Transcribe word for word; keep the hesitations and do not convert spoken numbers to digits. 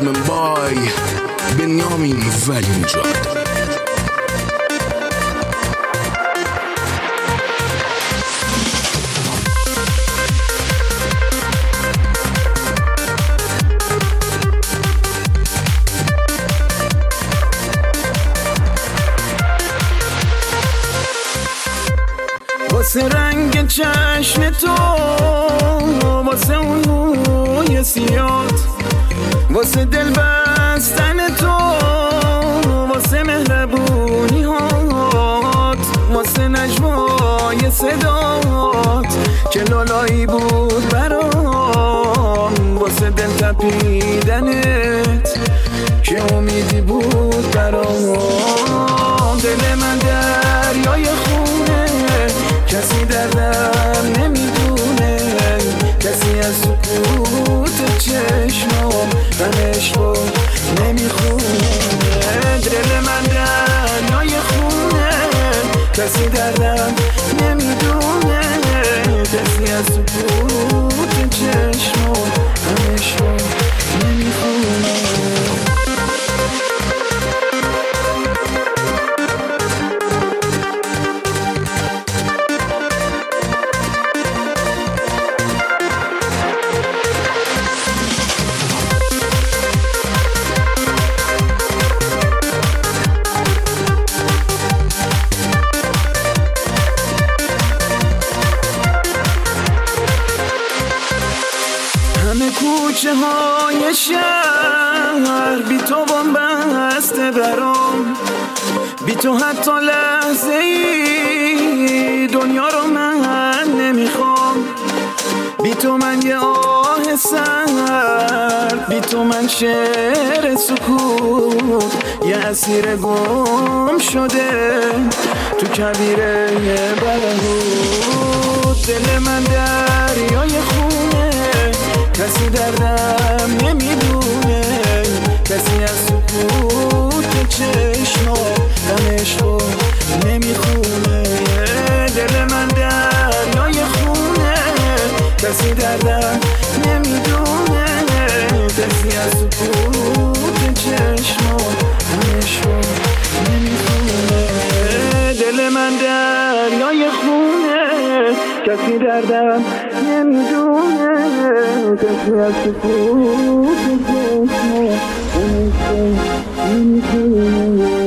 management by بنیامین ولی نژاد. واسه رنگ چشم تو، واسه اون موی سیاد، واسه دل بستن تو، واسه مهربونی هات، واسه نجوای صدات که لالایی بود برام، واسه دل تپیدنت که امیدی بود برام. دل من دریای خونه، کسی دردم نمیدونه، کسی از سکوت چشمام غمشو نمیخونه. دل من دریای خونه، کسی دردم نمیدونه، کسی از سکوت چشمام غمشو نمیخونه. کوچه های شهر بی تو بام بسته برام، بی تو حتی لحظه ای دنیا رو من نمیخوام. بی تو من یه آه سرد، بی تو من شعر سکوت، یه اسیر گم شده تو کویره برهوت. دل من دریای خونه، کسی دردم نمیدونه، کسی از سکوت چشما غمش رو نمیخونه. دل من دریای خونه، کسی دردم نمیدونه، کسی از سکوت چشما غمش رو نمیخونه. دل من دریای خونه، کسی دردم نمیدونه، کسی از سکوت چشما غمش رو نمیخونه.